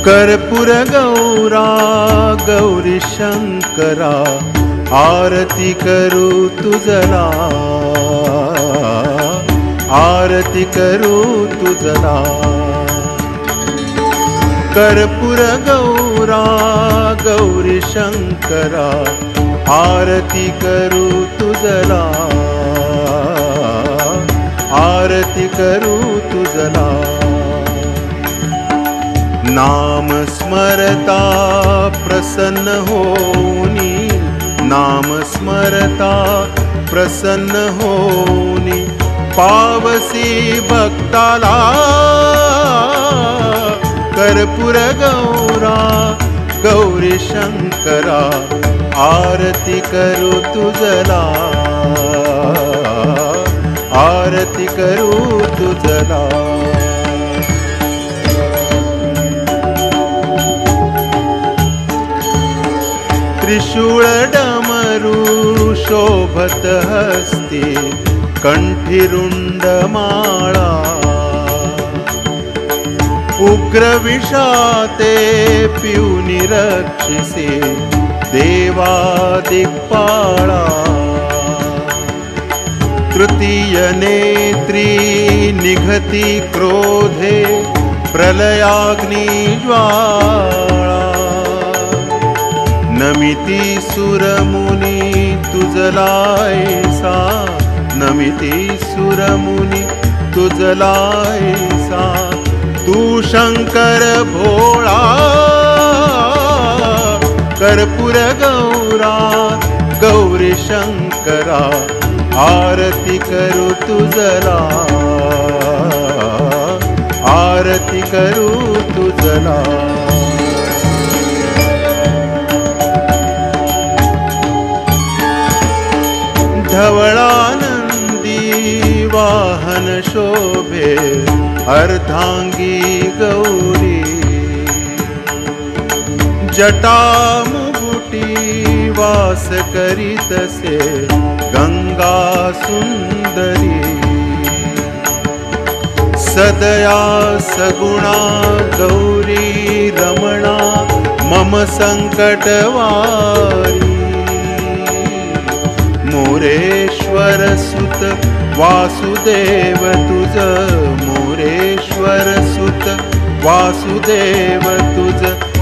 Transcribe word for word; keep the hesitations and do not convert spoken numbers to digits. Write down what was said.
कर्पूर गौरा गौरी शंकरा आरती करू तुझला, आरती करू तुझला। कर्पूर गौरा गौरी शंकरा आरती करू तुझला, आरती करू तुझला। नाम स्मरता प्रसन्न होनी, नाम स्मरता प्रसन्न होनी पावसी भक्ताला। कर्पूर गौरा गौरी शंकरा आरती करू तुझला, आरती करू तुझला। त्रिशूळ डमरू शोभत हस्ते कंठी रुंड माळा, उग्र विषाते पिऊनी रक्षिसे देवा दिक्पाळा। तृतीय नेत्री निघती क्रोधे प्रलयाग्नि ज्वाळा। नमिती सुरमुनी तुझलायसा, नमिती सुरमुनी तुझलायसा। तू शंकर भोळा कर्पूर गौरा गौरी शंकरा आरती करू तुझला, आरती करू तुझला। धवळानंदी वाहन शोभे अर्धांगी गौरी। जटा मुगुटी वास करीतसे गंगा सुंदरी। सदया सगुणा गौरी रमणा मम संकटवारी। मोरेश्वर सुत वासुदेव तुझ, मोरेश्वर सुत वासुदेव तुझ